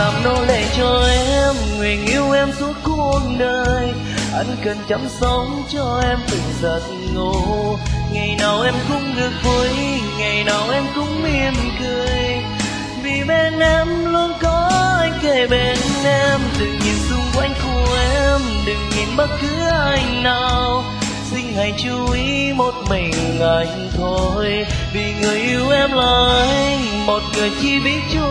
làm nô lệ cho em, nguyện yêu em suốt cuộc đời. Anh cần chăm sóc cho em từng giấc ngủ, ngày nào em cũng được vui, ngày nào em cũng mỉm cười. Vì bên em luôn có anh kề bên em. Đừng nhìn xung quanh của em, đừng nhìn bất cứ ai nào, xin hãy chú ý một mình anh thôi. Vì người yêu em là anh, một người chỉ biết chú